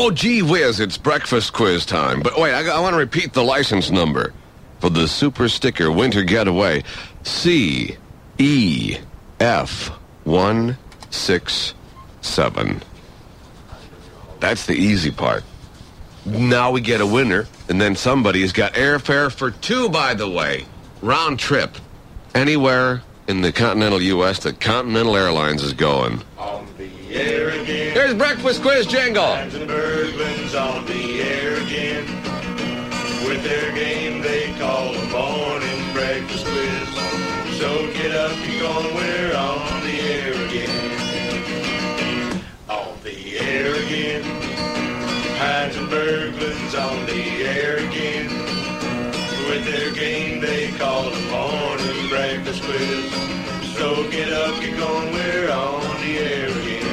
Oh, gee whiz, it's breakfast quiz time. But wait, I want to repeat the license number for the Super Sticker Winter Getaway. CEF167. That's the easy part. Now we get a winner, and then somebody's got airfare for two, by the way. Round trip. Anywhere in the continental U.S. that Continental Airlines is going. On the air again. Here's breakfast quiz jingle. Hines and Berglund's on the air again. With their game they call the morning breakfast quiz. So get up, you're going, we're on the air again. On the air again. Hines and Berglund's on the air again. With their game they call the morning breakfast quiz. So get up, get going, we're on the air again.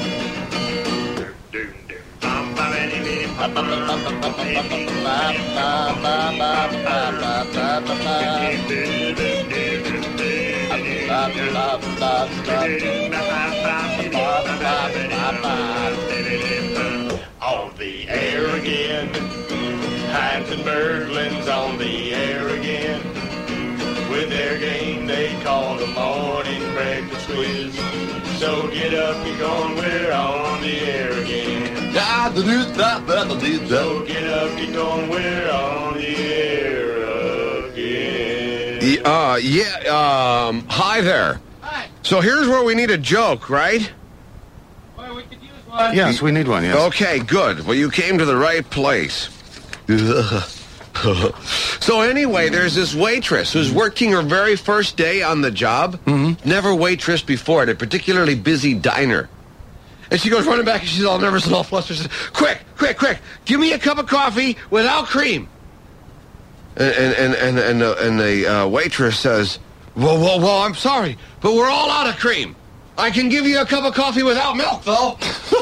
On the air again. Hines and Berglund's on the air again. With their game they call the morning breakfast quiz. So get up, you're going, we're on the air again. So get up, you're going, we're on the air again. Hi there. Hi. So here's where we need a joke, right? Well, we could use one. Yes, we need one, yes. Okay, good. Well, you came to the right place. So anyway, there's this waitress who's working her very first day on the job. Mm-hmm. Never waitressed before at a particularly busy diner. And she goes running back and she's all nervous and all flustered. She says, quick, give me a cup of coffee without cream. And the waitress says, Whoa, I'm sorry, but we're all out of cream. I can give you a cup of coffee without milk, though.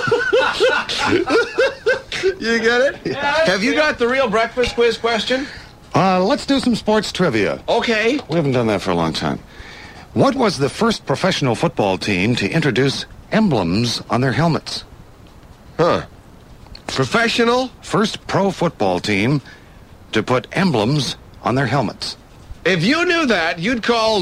You get it? Yeah, Have you got the real breakfast quiz question? Let's do some sports trivia. Okay. We haven't done that for a long time. What was the first professional football team to introduce emblems on their helmets? Huh. Professional? First pro football team to put emblems on their helmets. If you knew that, you'd call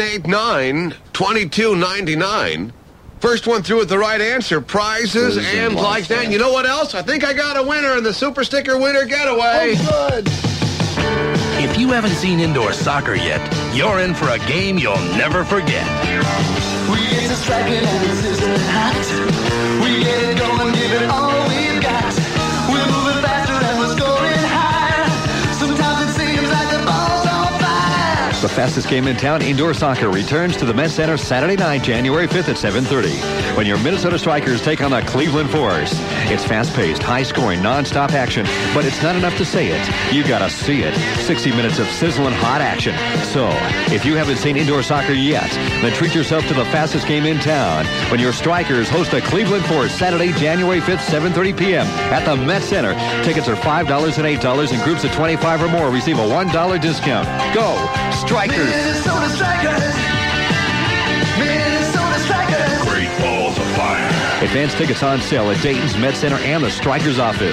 989-2299. First one through with the right answer. Prizes and like that. And you know what else? I think I got a winner in the Super Sticker Winter Getaway. Oh, good. If you haven't seen indoor soccer yet, you're in for a game you'll never forget. We get to striking and insistent hot. We get it going, give it all we've got. We're moving faster and we're scoring high. Sometimes it seems like the ball's on fire. The fastest game in town, indoor soccer, returns to the Met Center Saturday night, January 5th at 7:30. When your Minnesota Strikers take on the Cleveland Force. It's fast-paced, high-scoring, non-stop action, but it's not enough to say it. You gotta see it. 60 minutes of sizzling hot action. So, if you haven't seen indoor soccer yet, then treat yourself to the fastest game in town when your Strikers host the Cleveland Force Saturday, January 5th, 7:30 p.m. at the Met Center. Tickets are $5 and $8, and groups of 25 or more receive a $1 discount. Go, Strikers! Minnesota Strikers. Minnesota Strikers. Great balls of fire. Advance tickets on sale at Dayton's Met Center and the Strikers office.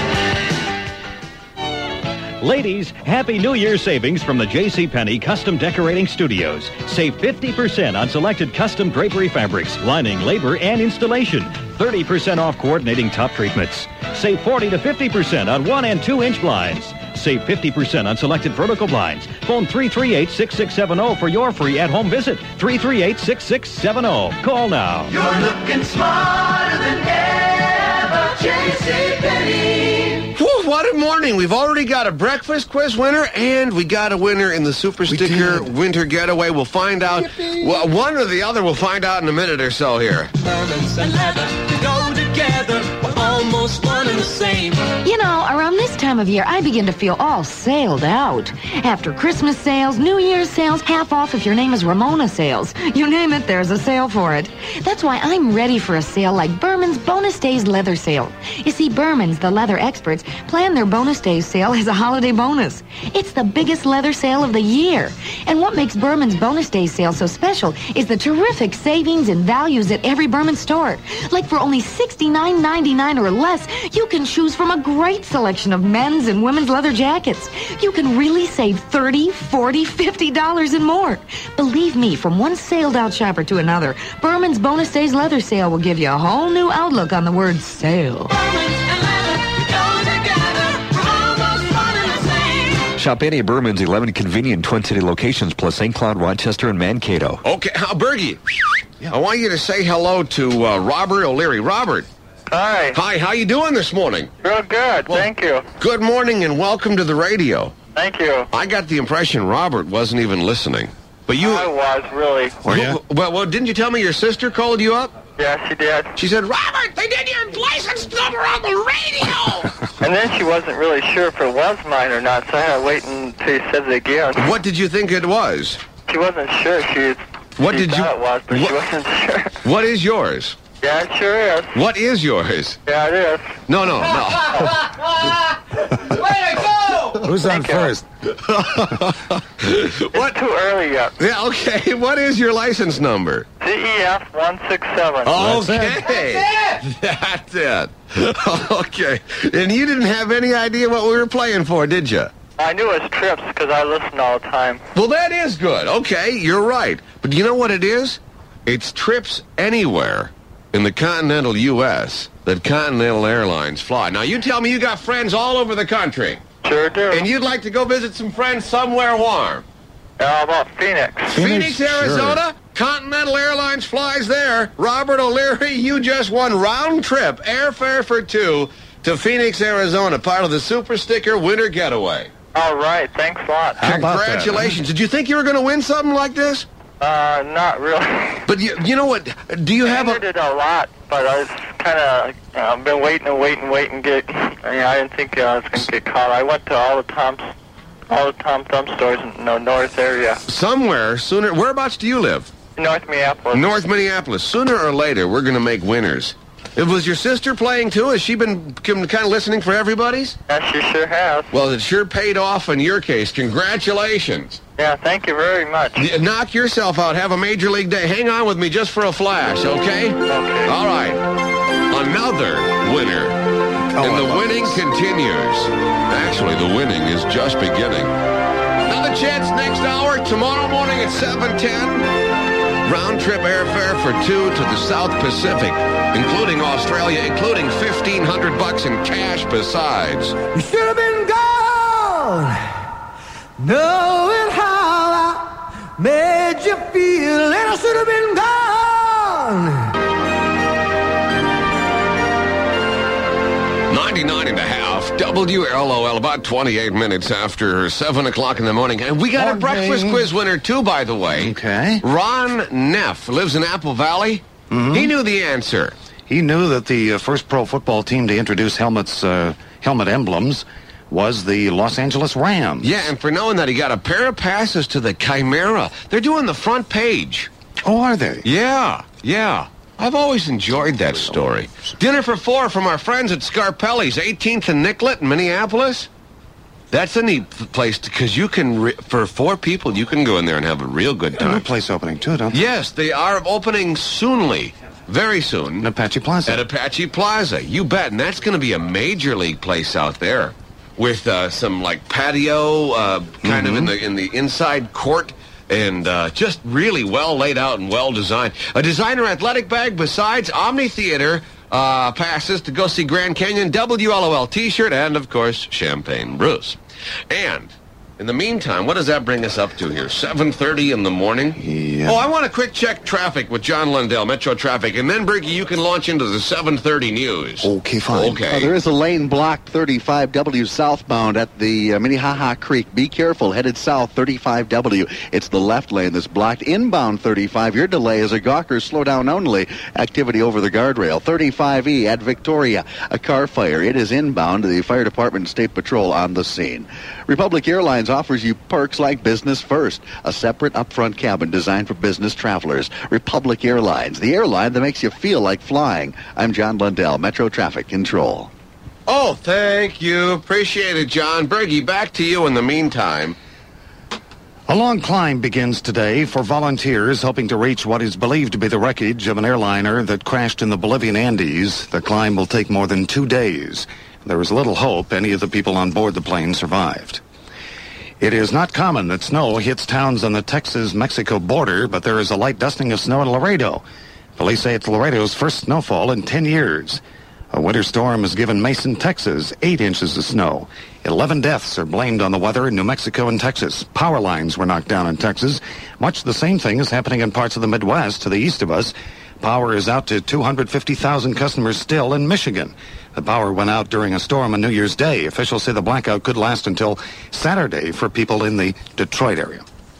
Ladies, Happy New Year savings from the JCPenney Custom Decorating Studios. Save 50% on selected custom drapery fabrics, lining, labor, and installation. 30% off coordinating top treatments. Save 40 to 50% on 1 and 2 inch blinds. Save 50% on selected vertical blinds. Phone 338-6670 for your free at-home visit. 338-6670. Call now. You're looking smarter than ever, JCPenney. Whew, what a morning. We've already got a breakfast quiz winner, and we got a winner in the Super Sticker Winter Getaway. We'll find out. Well, one or the other we'll find out in a minute or so here. Berman's and leather go together. We're almost one and the same. You know, around this time of year, I begin to feel all sailed out. After Christmas sales, New Year's sales, half off if your name is Ramona sales. You name it, there's a sale for it. That's why I'm ready for a sale like Berman's Bonus Days Leather Sale. You see, Berman's, the leather experts, plan their Bonus Days sale as a holiday bonus. It's the biggest leather sale of the year. And what makes Berman's Bonus Days sale so special is the terrific savings and values at every Berman store. Like for only $69.99 $29 or less, you can choose from a great selection of men's and women's leather jackets. You can really save $30, $40, $50 and more. Believe me, from one sailed-out shopper to another, Berman's Bonus Days Leather Sale will give you a whole new outlook on the word sale. Shop any of Berman's 11 convenient Twin City locations, plus St. Cloud, Rochester, and Mankato. Okay, Bergie, I want you to say hello to Robert O'Leary. Robert. Hi. Hi, how you doing this morning? Real good, thank you. Good morning and welcome to the radio. Thank you. I got the impression Robert wasn't even listening. But you... I was, really. Were you? Well, didn't you tell me your sister called you up? Yeah, she did. She said, Robert, they did your license number on the radio! And then she wasn't really sure if it was mine or not, so I had to wait until you said it again. What did you think it was? She wasn't sure. She thought it was, but she wasn't sure. What is yours? Yeah, it sure is. What is yours? Yeah, it is. No. Way to go! Who's on first? It's too early yet. Yeah, okay. What is your license number? CEF 167. Okay. That's it. Okay. And you didn't have any idea what we were playing for, did you? I knew it was Trips because I listen all the time. Well, that is good. Okay, you're right. But you know what it is? It's trips anywhere in the continental U.S. that Continental Airlines fly. Now, you tell me you got friends all over the country. Sure do. And you'd like to go visit some friends somewhere warm. How about Phoenix? Phoenix, Arizona? Sure. Continental Airlines flies there. Robert O'Leary, you just won round trip airfare for two to Phoenix, Arizona, part of the Super Sticker Winter Getaway. All right, thanks a lot. Congratulations. Did you think you were going to win something like this? Not really. But you know what? Do you have I did a lot, but I was kind of been waiting. Get. I didn't think I was going to get caught. I went to all the Tom Thumb stores in the north area. Somewhere sooner. Whereabouts do you live? North Minneapolis. North Minneapolis. Sooner or later, we're going to make winners. Was your sister playing too? Has she been kind of listening for everybody's? Yeah, she sure has. Well, it sure paid off in your case. Congratulations. Yeah, thank you very much. Knock yourself out. Have a major league day. Hang on with me just for a flash, okay? Okay. All right. Another winner. And the winning continues. Actually, the winning is just beginning. Another chance next hour, tomorrow morning at 7:10. Round-trip airfare for two to the South Pacific, including Australia, including $1,500 in cash besides. You should have been gone, knowing how I made you feel, and I should have been gone. 99.5 WLOL, about 28 minutes after 7 o'clock in the morning. And we got a breakfast quiz winner, too, by the way. Okay. Ron Neff lives in Apple Valley. Mm-hmm. He knew the answer. He knew that the first pro football team to introduce helmet emblems was the Los Angeles Rams. Yeah, and for knowing that, he got a pair of passes to the Chimera. They're doing the front page. Oh, are they? Yeah. I've always enjoyed that story. Dinner for four from our friends at Scarpelli's, 18th and Nicollet in Minneapolis. That's a neat place because you can, for four people, you can go in there and have a real good time. A new place opening, too, don't they? Yes, they are opening soonly. Very soon. At Apache Plaza. At Apache Plaza. You bet. And that's going to be a major league place out there with some, like, patio kind of in the inside court. And just really well laid out and well designed. A designer athletic bag besides Omni Theater passes to go see Grand Canyon, WLOL T-shirt, and, of course, Champagne Bruce. And in the meantime, what does that bring us up to here? 7:30 in the morning? Yeah. Oh, I want a quick check traffic with John Lundell, Metro Traffic. And then, Bergie, you can launch into the 7:30 news. Okay, fine. Okay. There is a lane blocked 35W southbound at the Minnehaha Creek. Be careful, headed south 35W. It's the left lane that's blocked. Inbound 35. Your delay is a Gawker slow down only activity over the guardrail. 35E at Victoria. A car fire. It is inbound. The fire department and state patrol on the scene. Republic Airlines offers you perks like Business First, a separate upfront cabin designed for business travelers. Republic Airlines, the airline that makes you feel like flying. I'm John Lundell, Metro Traffic Control. Oh, thank you. Appreciate it, John. Bergie, back to you in the meantime. A long climb begins today for volunteers hoping to reach what is believed to be the wreckage of an airliner that crashed in the Bolivian Andes. The climb will take more than 2 days. There is little hope any of the people on board the plane survived. It is not common that snow hits towns on the Texas-Mexico border, but there is a light dusting of snow in Laredo. Police say it's Laredo's first snowfall in 10 years. A winter storm has given Mason, Texas, 8 inches of snow. 11 deaths are blamed on the weather in New Mexico and Texas. Power lines were knocked down in Texas. Much the same thing is happening in parts of the Midwest to the east of us. Power is out to 250,000 customers still in Michigan. The power went out during a storm on New Year's Day. Officials say the blackout could last until Saturday for people in the Detroit area.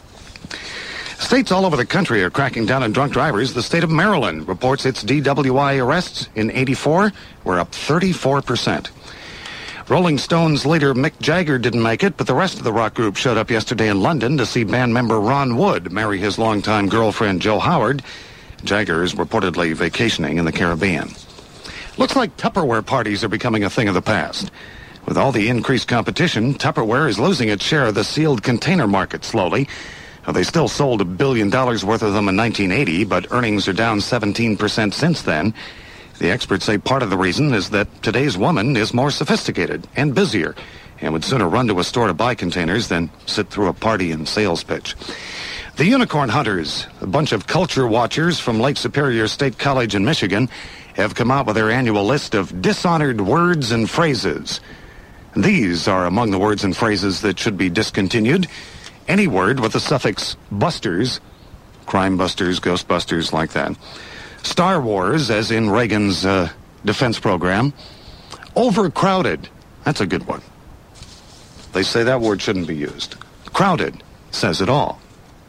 States all over the country are cracking down on drunk drivers. The state of Maryland reports its DWI arrests in '84 were up 34%. Rolling Stones leader Mick Jagger didn't make it, but the rest of the rock group showed up yesterday in London to see band member Ron Wood marry his longtime girlfriend Jo Howard. Jagger is reportedly vacationing in the Caribbean. Looks like Tupperware parties are becoming a thing of the past. With all the increased competition, Tupperware is losing its share of the sealed container market slowly. They still sold $1 billion worth of them in 1980, but earnings are down 17% since then. The experts say part of the reason is that today's woman is more sophisticated and busier and would sooner run to a store to buy containers than sit through a party and sales pitch. The Unicorn Hunters, a bunch of culture watchers from Lake Superior State College in Michigan, have come out with their annual list of dishonored words and phrases. These are among the words and phrases that should be discontinued. Any word with the suffix busters, crime busters, ghostbusters, like that. Star Wars, as in Reagan's defense program. Overcrowded, that's a good one. They say that word shouldn't be used. Crowded says it all.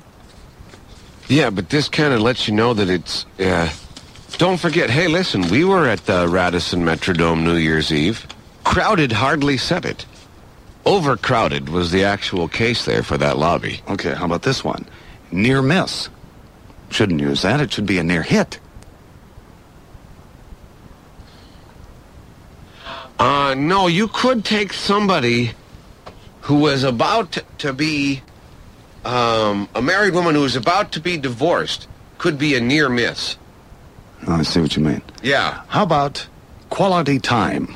Yeah, but this kind of lets you know that it's... Don't forget, hey, listen, we were at the Radisson Metrodome New Year's Eve. Crowded hardly said it. Overcrowded was the actual case there for that lobby. Okay, how about this one? Near miss. Shouldn't use that. It should be a near hit. No, you could take somebody who was about to be... a married woman who was about to be divorced could be a near miss. Oh, I see what you mean. Yeah. How about quality time?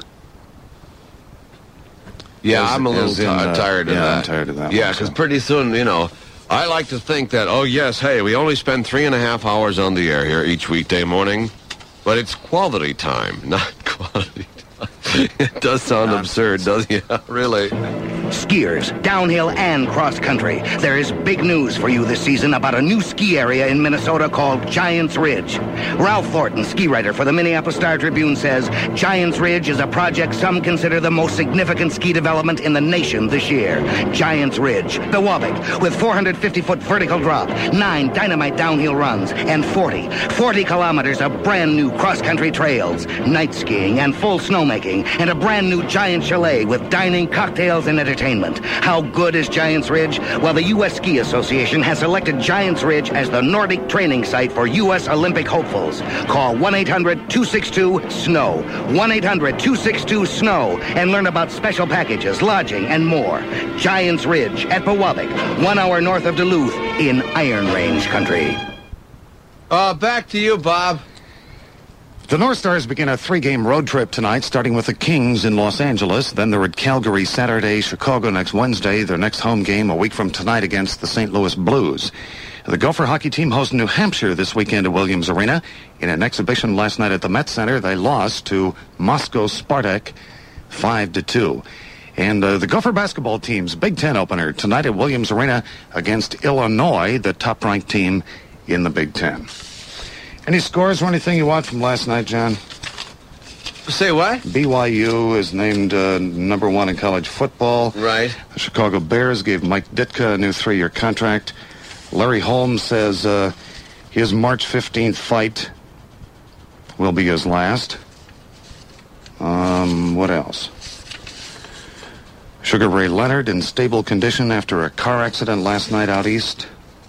Yeah, I'm a little tired of that. I'm tired of that. Yeah, because pretty soon, I like to think that, oh, yes, hey, we only spend 3.5 hours on the air here each weekday morning, but it's quality time, not quality time. It does sound absurd, doesn't it? Yeah, really. Skiers, downhill and cross-country. There is big news for you this season about a new ski area in Minnesota called Giants Ridge. Ralph Thornton, ski writer for the Minneapolis Star-Tribune, says Giants Ridge is a project some consider the most significant ski development in the nation this year. Giants Ridge, Pewabic, with 450-foot vertical drop, 9 dynamite downhill runs, and 40 kilometers of brand-new cross-country trails, night skiing and full snowmaking, and a brand-new giant chalet with dining, cocktails, and entertainment. How good is Giants Ridge? Well, the U.S. Ski Association has selected Giants Ridge as the Nordic training site for U.S. Olympic hopefuls. Call 1-800-262-SNOW, 1-800-262-SNOW, and learn about special packages, lodging, and more. Giants Ridge at Pewabic, 1 hour north of Duluth in Iron Range country. Back to you, Bob. The North Stars begin a 3-game road trip tonight, starting with the Kings in Los Angeles. Then they're at Calgary Saturday, Chicago next Wednesday. Their next home game a week from tonight against the St. Louis Blues. The Gopher hockey team hosts New Hampshire this weekend at Williams Arena. In an exhibition last night at the Met Center, they lost to Moscow Spartak 5-2. And the Gopher basketball team's Big Ten opener tonight at Williams Arena against Illinois, the top-ranked team in the Big Ten. Any scores or anything you want from last night, John? Say what? BYU is named number 1 in college football. Right. The Chicago Bears gave Mike Ditka a new 3-year contract. Larry Holmes says his March 15th fight will be his last. What else? Sugar Ray Leonard in stable condition after a car accident last night out east.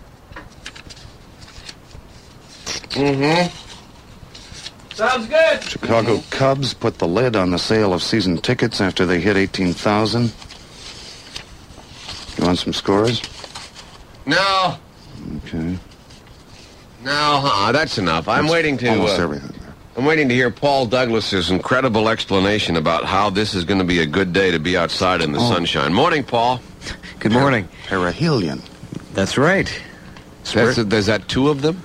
Mm-hmm. Sounds good. Chicago Cubs put the lid on the sale of season tickets after they hit 18,000. You want some scores? No. Okay. No, that's enough. I'm waiting to... Almost everything. I'm waiting to hear Paul Douglas's incredible explanation about how this is going to be a good day to be outside in the sunshine. Morning, Paul. Good morning. Perihelion. That's right. There's that two of them?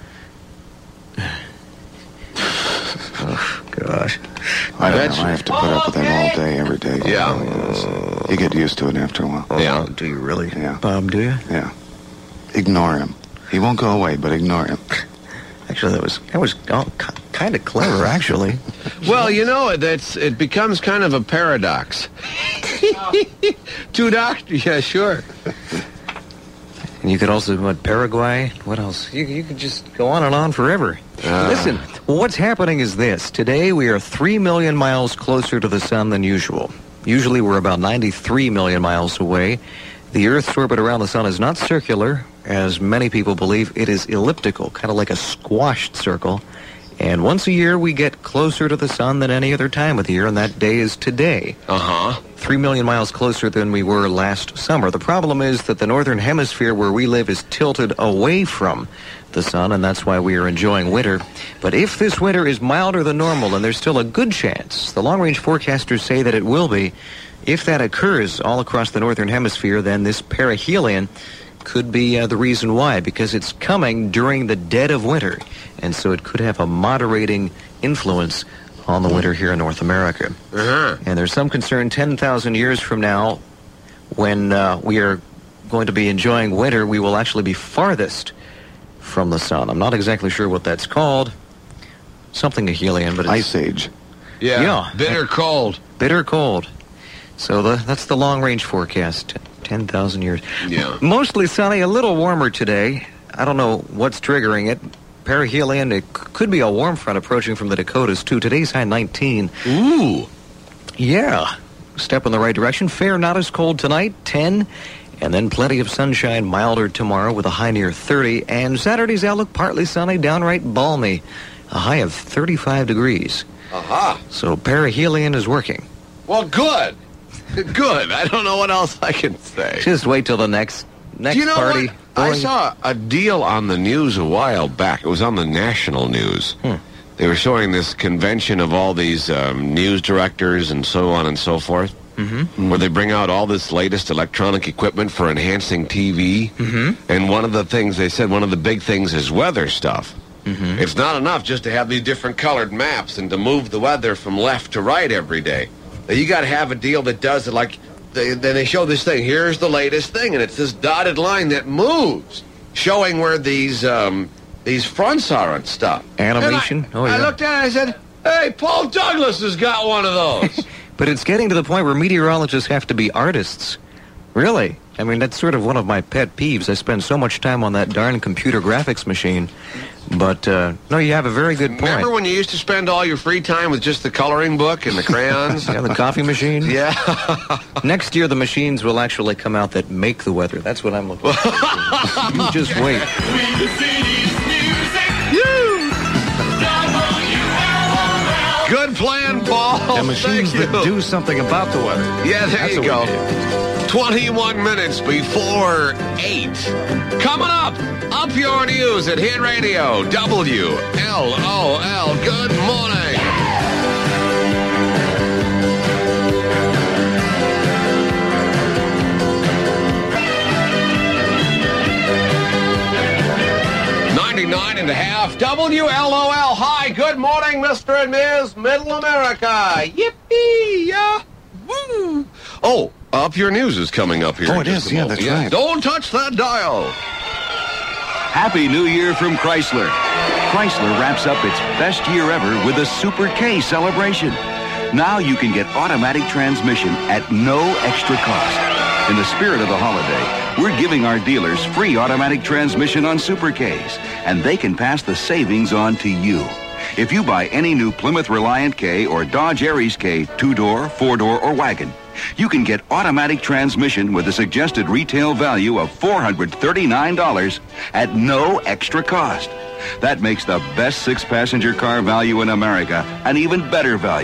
Oh, gosh. I don't know. I have to put up with that all day, every day. Yeah. You get used to it after a while. Yeah. Do you really? Yeah. Bob, do you? Yeah. Ignore him. He won't go away, but ignore him. Actually, that was kind of clever, actually. Well, you know, it becomes kind of a paradox. Two doctors, yeah, sure. And you could also, Paraguay? What else? You could just go on and on forever. Listen, what's happening is this. Today, we are 3 million miles closer to the sun than usual. Usually, we're about 93 million miles away. The Earth's orbit around the sun is not circular, as many people believe. It is elliptical, kind of like a squashed circle. And once a year, we get closer to the sun than any other time of the year, and that day is today. 3 million miles closer than we were last summer. The problem is that the northern hemisphere where we live is tilted away from the sun, and that's why we are enjoying winter. But if this winter is milder than normal, and there's still a good chance, the long-range forecasters say that it will be, if that occurs all across the northern hemisphere, then this perihelion could be the reason why, because it's coming during the dead of winter, and so it could have a moderating influence on the winter here in North America. And there's some concern 10,000 years from now, when we are going to be enjoying winter, we will actually be farthest from the sun. I'm not exactly sure what that's called. Something Helion, but it's... Ice Age. Yeah. Bitter cold. Bitter cold. So that's the long-range forecast, 10,000 years. Yeah. Mostly sunny, a little warmer today. I don't know what's triggering it. Perihelion, it could be a warm front approaching from the Dakotas, too. Today's high 19. Ooh. Yeah. Step in the right direction. Fair, not as cold tonight, 10. And then plenty of sunshine, milder tomorrow with a high near 30. And Saturday's outlook, partly sunny, downright balmy. A high of 35 degrees. So perihelion is working. Well, good. Good. I don't know what else I can say. Just wait till the next Do you know party. what? I saw a deal on the news a while back. It was on the national news. They were showing this convention of all these news directors and so on and so forth, where they bring out all this latest electronic equipment for enhancing TV. And one of the things they said, one of the big things is weather stuff. It's not enough just to have these different colored maps and to move the weather from left to right every day. You got to have a deal that does it like... Then they show this thing. Here's the latest thing, and it's this dotted line that moves, showing where these fronts are and stuff. Animation? I looked at it and I said, hey, Paul Douglas has got one of those. But it's getting to the point where meteorologists have to be artists. Really? I mean, that's sort of one of my pet peeves. I spend so much time on that darn computer graphics machine. But, no, you have a very good point. Remember when you used to spend all your free time with just the coloring book and the crayons? Yeah, the coffee machine? Yeah. Next year, the machines will actually come out that make the weather. That's what I'm looking for. You just wait. Good plan, Paul. The machines that do something about the weather. Yeah, there That's you what go. we need. 21 minutes before 8. Coming up your news at Hit Radio, WLOL. Good morning. And a half. WLOL. Hi, good morning, Mr. and Ms. Middle America. Yippee! Yeah. Woo! Oh, Up Your News is coming up here. Oh, it is. Yeah, that's right. Don't touch that dial. Happy New Year from Chrysler. Chrysler wraps up its best year ever with a Super K celebration. Now you can get automatic transmission at no extra cost. In the spirit of the holiday, we're giving our dealers free automatic transmission on Super Ks, and they can pass the savings on to you. If you buy any new Plymouth Reliant K or Dodge Aries K 2-door, 4-door, or wagon, you can get automatic transmission with a suggested retail value of $439 at no extra cost. That makes the best 6-passenger car value in America an even better value.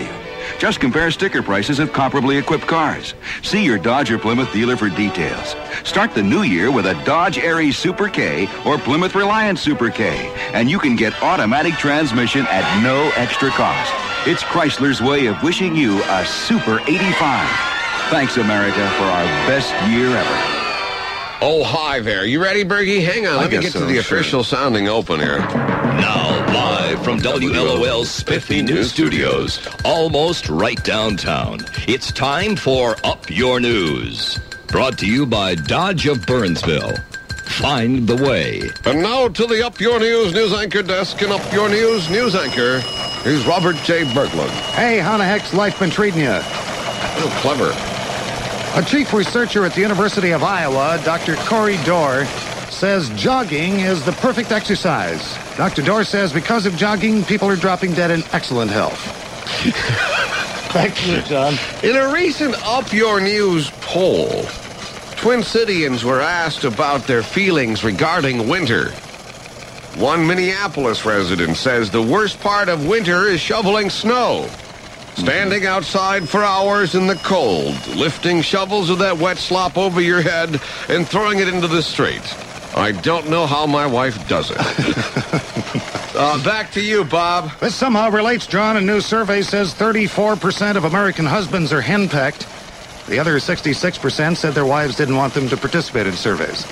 Just compare sticker prices of comparably equipped cars. See your Dodge or Plymouth dealer for details. Start the new year with a Dodge Aries Super K or Plymouth Reliance Super K, and you can get automatic transmission at no extra cost. It's Chrysler's way of wishing you a Super 85. Thanks, America, for our best year ever. Oh, hi there. You ready, Bergie? Hang on. Let me get to the official sounding opener. Now, live from WLOL's Spiffy News Studios, almost right downtown, it's time for Up Your News. Brought to you by Dodge of Burnsville. Find the way. And now to the Up Your News anchor desk and Up Your News anchor. Here's Robert J. Berglund. Hey, how the heck's life been treating you? Oh, clever. A chief researcher at the University of Iowa, Dr. Corey Dorr, says jogging is the perfect exercise. Dr. Dorr says because of jogging, people are dropping dead in excellent health. Back to you, John. In a recent Up Your News poll, Twin Cityans were asked about their feelings regarding winter. One Minneapolis resident says the worst part of winter is shoveling snow. Standing outside for hours in the cold, lifting shovels of that wet slop over your head and throwing it into the street. I don't know how my wife does it. Back to you, Bob. This somehow relates, John. A new survey says 34% of American husbands are henpecked. The other 66% said their wives didn't want them to participate in surveys.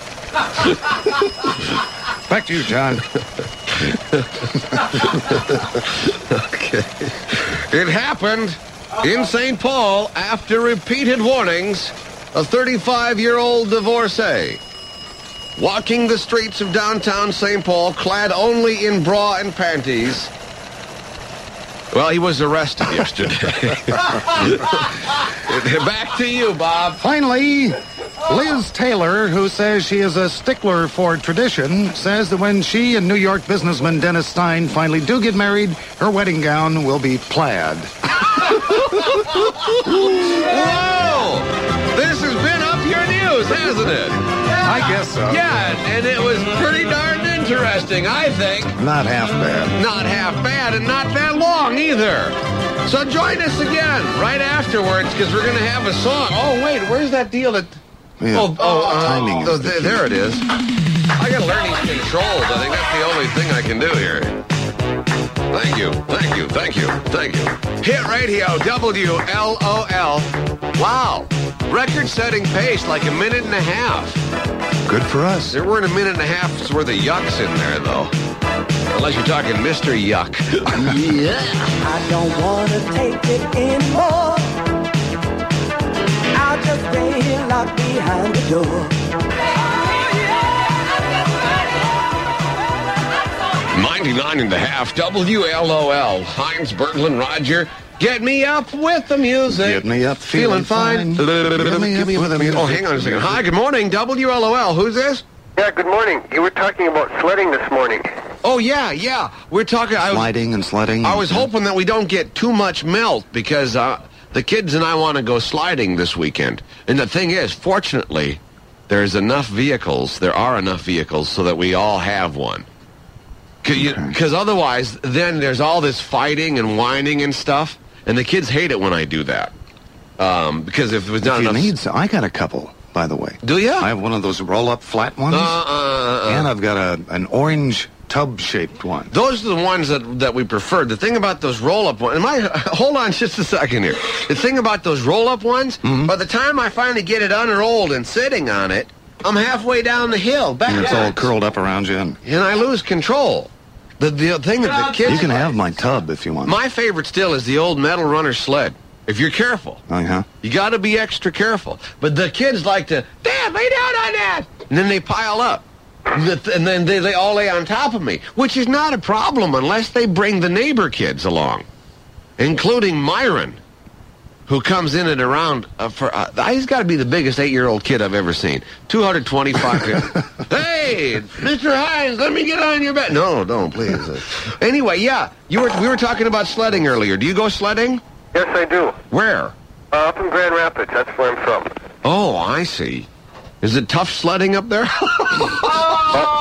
Back to you, John. Okay. It happened in St. Paul after repeated warnings. A 35-year-old divorcee walking the streets of downtown St. Paul clad only in bra and panties. Well, he was arrested yesterday. Back to you, Bob. Finally, Liz Taylor, who says she is a stickler for tradition, says that when she and New York businessman Dennis Stein finally do get married, her wedding gown will be plaid. Whoa! This has been Up Your News, hasn't it? I guess so. Yeah, and it was pretty darn interesting, I think. Not half bad. Not half bad, and not that long either. So join us again right afterwards, because we're going to have a song. Oh, wait, where's that deal that... Yeah. Timing is the key. There it is. I got to learn these controls. I think that's the only thing I can do here. Thank you. Hit radio, WLOL. Wow. Record-setting pace, like a minute and a half. Good for us. There weren't a minute and a half's worth of yucks in there, though. Unless you're talking Mr. Yuck. Yeah. I don't want to take it anymore. I'll just stay here locked behind the door. 99.5 WLOL. Heinz, Berglund, Roger. Get me up with the music. Get me up feeling fine. Get me up with the music. Oh, hang on a second. Hi, good morning, WLOL. Who's this? Yeah, good morning. You were talking about sledding this morning. Oh, yeah. We're talking... Sliding and sledding. I was hoping that we don't get too much melt because the kids and I want to go sliding this weekend. And the thing is, fortunately, there are enough vehicles so that we all have one. Because otherwise, then there's all this fighting and whining and stuff, and the kids hate it when I do that. Because if it was not enough... I got a couple, by the way. Do you? I have one of those roll-up flat ones, and I've got an orange tub-shaped one. Those are the ones that we prefer. The thing about those roll-up ones... Hold on just a second here. The thing about those roll-up ones, by the time I finally get it unrolled and sitting on it, I'm halfway down the hill. Back and it's all curled up around you. And I lose control. The thing that the kids... You can have my tub if you want. My favorite still is the old metal runner sled. If you're careful. Uh-huh. You got to be extra careful. But the kids like to, Dad, lay down on that. And then they pile up. And then they all lay on top of me, which is not a problem unless they bring the neighbor kids along, including Myron, who comes in and around he's got to be the biggest 8-year-old kid I've ever seen. 225 pounds. Hey, Mr. Hines, let me get on your bed. No, don't, please. Anyway, yeah, we were talking about sledding earlier. Do you go sledding? Yes, I do. Where? Up in Grand Rapids. That's where I'm from. Oh, I see. Is it tough sledding up there?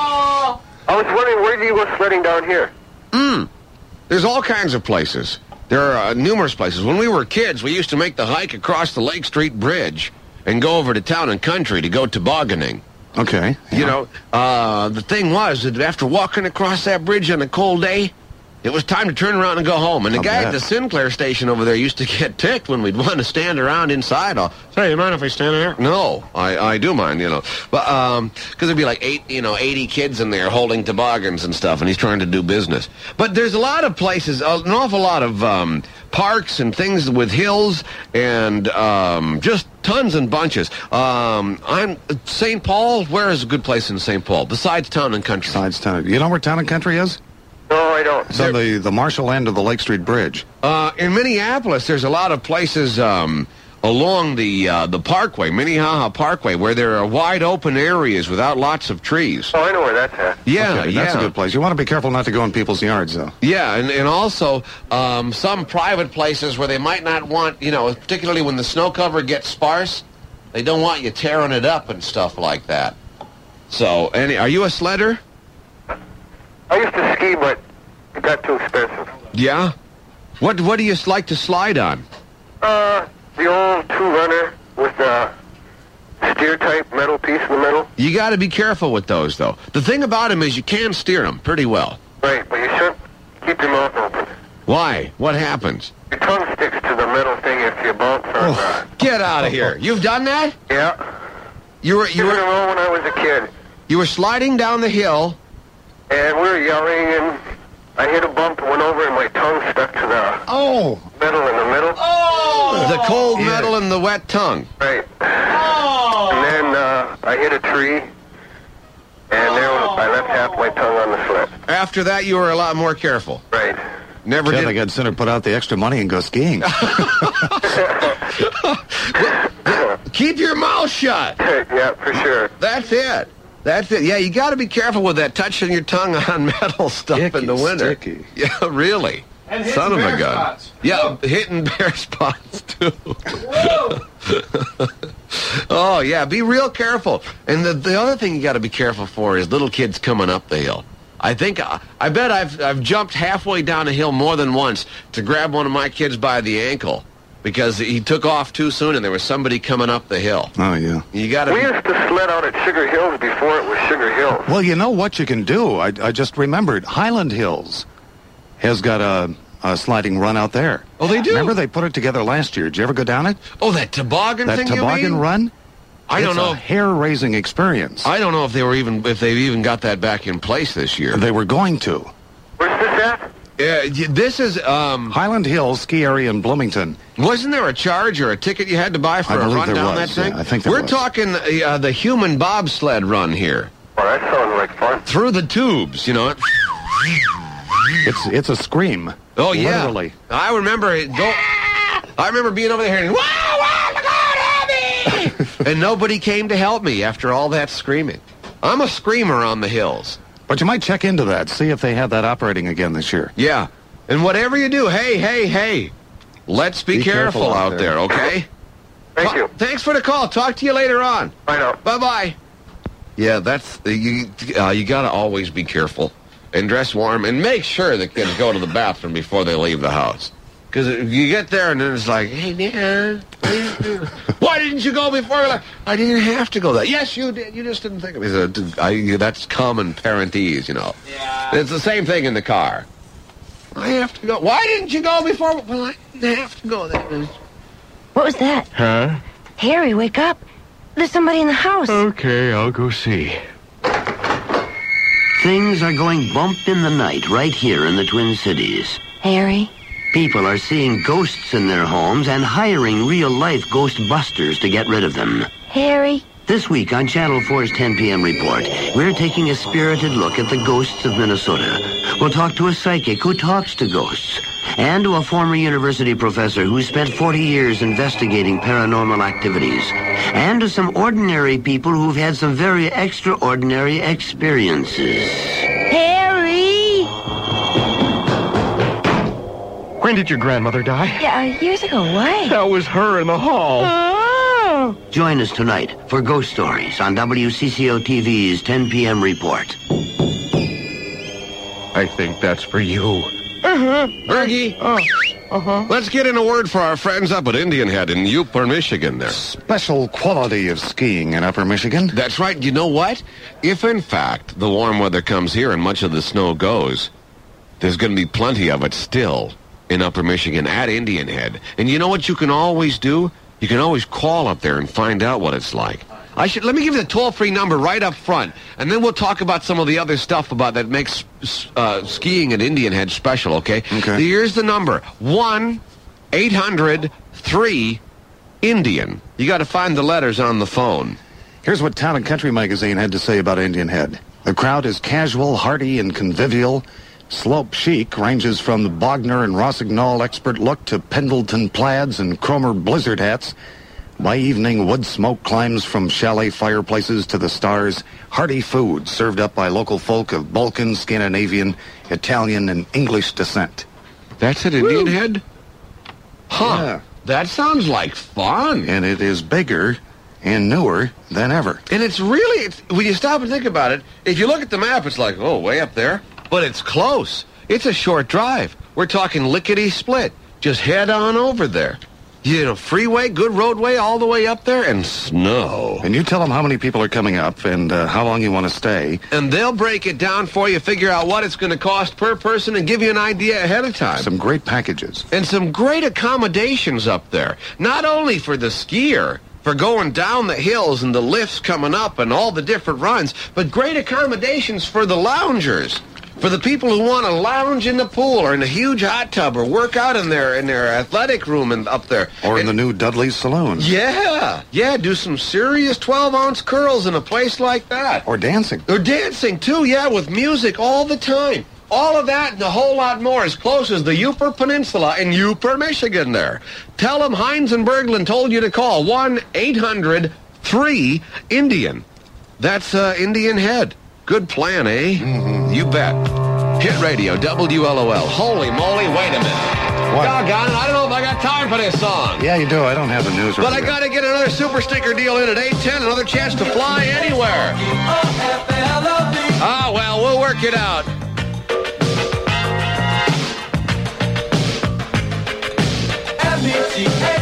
I was wondering, where do you go sledding down here? There's all kinds of places. There are numerous places. When we were kids, we used to make the hike across the Lake Street Bridge and go over to Town and Country to go tobogganing. Okay. You know, the thing was that after walking across that bridge on a cold day, it was time to turn around and go home. And the guy at the Sinclair station over there used to get ticked when we'd want to stand around inside. Say, you mind if I stand there? No, I do mind, you know. But because there'd be like 80 kids in there holding toboggans and stuff, and he's trying to do business. But there's a lot of places, an awful lot of parks and things with hills and just tons and bunches. I'm St. Paul. Where is a good place in St. Paul besides Town and Country? Besides Town, you know where Town and Country is? No, I don't. It's on the Marshall end of the Lake Street Bridge. In Minneapolis, there's a lot of places along the Parkway, Minnehaha Parkway, where there are wide open areas without lots of trees. Oh, I know where that's at. Yeah, Okay, that's a good place. You want to be careful not to go in people's yards, though. Yeah, and also some private places where they might not want, particularly when the snow cover gets sparse, they don't want you tearing it up and stuff like that. So, are you a sledder? I used to ski, but it got too expensive. Yeah? What do you like to slide on? The old two-runner with the steer-type metal piece in the middle. You got to be careful with those, though. The thing about them is you can steer them pretty well. Right, but you shouldn't keep your mouth open. Why? What happens? Your tongue sticks to the metal thing if you bounce on Get out of here. You've done that? Yeah. You were in a row when I was a kid. You were sliding down the hill. And we were yelling, and I hit a bump, went over, and my tongue stuck to the metal in the middle. Oh! The cold metal and the wet tongue. Right. Oh! And then I hit a tree, and there I left half my tongue on the sled. After that, you were a lot more careful. Right. Never I did. think I'd sooner put out the extra money and go skiing. Keep your mouth shut. Yeah, for sure. That's it. That's it. Yeah, you got to be careful with that touching your tongue on metal stuff in the winter. Sticky. Yeah, really. And Son of a bear gun. spots. Yeah, hitting bare spots too. Oh yeah, be real careful. And the other thing you got to be careful for is little kids coming up the hill. I bet I've jumped halfway down a hill more than once to grab one of my kids by the ankle because he took off too soon and there was somebody coming up the hill. Oh, yeah. You got to. We used to sled out at Sugar Hills before it was Sugar Hills. Well, you know what you can do? I just remembered. Highland Hills has got a sliding run out there. Oh, they do? Remember they put it together last year. Did you ever go down it? Oh, that toboggan That thing toboggan you mean? run? I don't know. It's a hair-raising experience. I don't know if they've even got that back in place this year. They were going to. Where's this at? This is Highland Hills ski area in Bloomington. Wasn't there a charge or a ticket you had to buy for I a believe run there down was, that thing? yeah, I think there We're was. talking the human bobsled run here. Oh, that sounds like fun. Through the tubes, you know. It's a scream. Oh yeah. Literally. I remember I remember being over there hearing, "Wow, wow, look out, help me!" and nobody came to help me after all that screaming. I'm a screamer on the hills. But you might check into that, see if they have that operating again this year. Yeah. And whatever you do, hey, let's be careful out there, okay? Thank you. Thanks for the call. Talk to you later on. Bye now. Bye-bye. Yeah, that's you got to always be careful and dress warm and make sure the kids go to the bathroom before they leave the house. Because you get there and then it's like, hey, Dad, why didn't you go before? I didn't have to go there. Yes, you did. You just didn't think of it. That's common parentese, you know. Yeah. It's the same thing in the car. I have to go. Why didn't you go before? Well, I didn't have to go there. What was that? Huh? Harry, wake up. There's somebody in the house. Okay, I'll go see. Things are going bump in the night right here in the Twin Cities. Harry? People are seeing ghosts in their homes and hiring real-life ghostbusters to get rid of them. Harry? This week on Channel 4's 10 p.m. report, we're taking a spirited look at the ghosts of Minnesota. We'll talk to a psychic who talks to ghosts, and to a former university professor who spent 40 years investigating paranormal activities, and to some ordinary people who've had some very extraordinary experiences. Harry! When did your grandmother die? Yeah, years ago. Why? That was her in the hall. Oh! Join us tonight for Ghost Stories on WCCO-TV's 10 p.m. report. I think that's for you. Bergie! Let's get in a word for our friends up at Indian Head in Upper Michigan there. Special quality of skiing in Upper Michigan. That's right. You know what? If, in fact, the warm weather comes here and much of the snow goes, there's going to be plenty of it still in Upper Michigan at Indian Head. And you know what you can always do? You can always call up there and find out what it's like. Let me give you the toll-free number right up front, and then we'll talk about some of the other stuff about that makes skiing at Indian Head special, okay? Here's the number, 1-800-3-INDIAN. You got to find the letters on the phone. Here's what Town & Country magazine had to say about Indian Head. The crowd is casual, hearty, and convivial. Slope chic ranges from the Bogner and Rossignol expert look to Pendleton plaids and Cromer blizzard hats. By evening, wood smoke climbs from chalet fireplaces to the stars. Hearty food served up by local folk of Balkan, Scandinavian, Italian, and English descent. That's at Indian Head? Huh. Yeah. That sounds like fun. And it is bigger and newer than ever. And it's really, when you stop and think about it, if you look at the map, it's like, oh, way up there. But it's close. It's a short drive. We're talking lickety-split. Just head on over there. You know, freeway, good roadway all the way up there, and snow. And you tell them how many people are coming up and how long you want to stay. And they'll break it down for you, figure out what it's going to cost per person, and give you an idea ahead of time. Some great packages. And some great accommodations up there. Not only for the skier, for going down the hills and the lifts coming up and all the different runs, but great accommodations for the loungers. For the people who want to lounge in the pool or in a huge hot tub or work out in their athletic room and up there. Or in the new Dudley's Saloon. Yeah. Yeah, do some serious 12-ounce curls in a place like that. Or dancing. Or dancing, too, yeah, with music all the time. All of that and a whole lot more as close as the Upper Peninsula in Upper, Michigan there. Tell them Hines and Berglund told you to call 1-800-3-INDIAN. That's Indian Head. Good plan, eh? Mm-hmm. You bet. Hit Radio, WLOL. Holy moly, wait a minute. What? Doggone it, I don't know if I got time for this song. Yeah, you do. I don't have the news. But I got to get another super sticker deal in at 810, another chance to fly anywhere. Ah, well, we'll work it out. META